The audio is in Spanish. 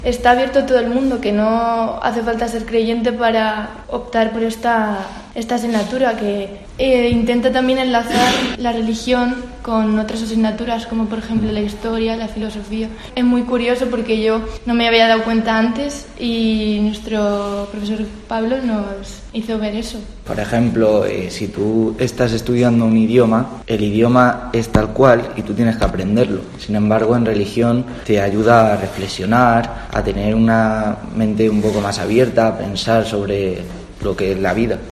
Está abierto a todo el mundo, que no hace falta ser creyente para optar por esta asignatura, que intenta también enlazar la religión con otras asignaturas, como por ejemplo la historia, la filosofía. Es muy curioso porque yo no me había dado cuenta antes y nuestro profesor Pablo nos hizo ver eso. Por ejemplo, si tú estás estudiando un idioma, el idioma es tal cual y tú tienes que aprenderlo. Sin embargo, en religión te ayuda a reflexionar, a tener una mente un poco más abierta, a pensar sobre lo que es la vida.